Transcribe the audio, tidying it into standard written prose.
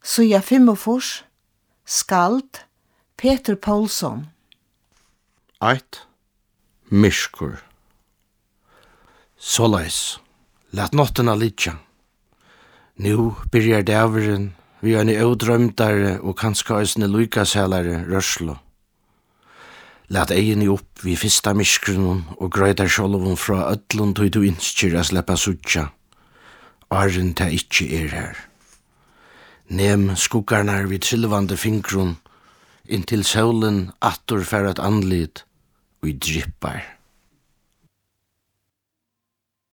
Suja 45, skald, Petur Paulsson. 1. Myrskur. Såleis, lat nottina lidja. Nu byrjar dæveren vi en eudrømdare og kanska eisne lukaselare rørslo. Lat egini upp vi fyrsta myrskrunum og grøydar sjolvun fra öllun tøy du innskir a sleppa suttja. Arren ta ikkje her. Nem skuggarnar vid sylvande fingrun inntil solen attur fer at anlid og drippar.